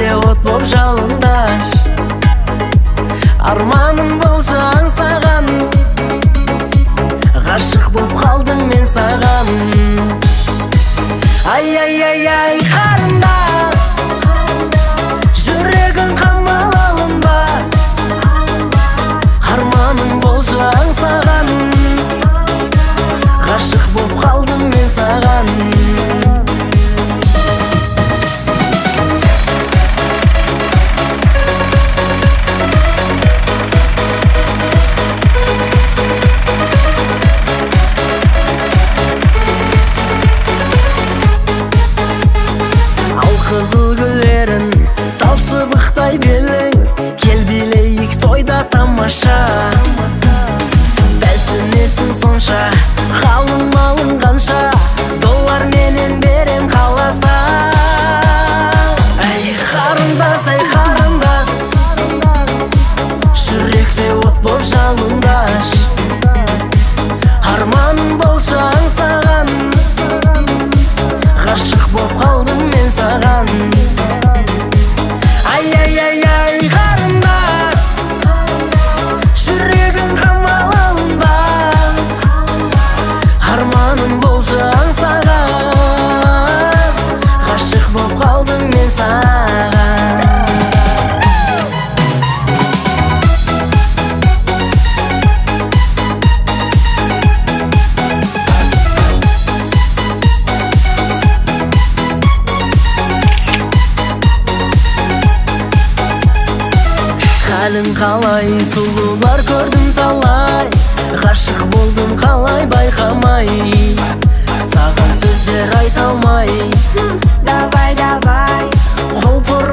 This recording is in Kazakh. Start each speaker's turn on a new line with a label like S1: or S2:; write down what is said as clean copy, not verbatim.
S1: жүректе от боп жалындаш. Арманым болса аңсаған, ғашық боп қалдым мен саған. Ай-ай-ай-ай қарындас, жүрегің қамал алынбас. Арманым болса аңсаған, ғашық боп қалдым мен саған. Қызыл гүлдерін тал шыбықтай белең, кел билейік тойда тамаша. Бәлсінесің сонша, қалың малың қанша, доллар менен берем қаласа. Әй қарындас, жүректе от боп жалындаш. Арманым болса аңсаған, ғашық боп қалдым мен саған. Ай-ай-ай-ай қарындас, жүрегің қамал алынбас. Арманым болса аңсаған, ғашық боп қалдым мен саған. Әлің қалай, сұлулар көрдім талай, ғашық болдым қалай байқамай. Саған сөздер айта алмай,
S2: Давай,
S1: қол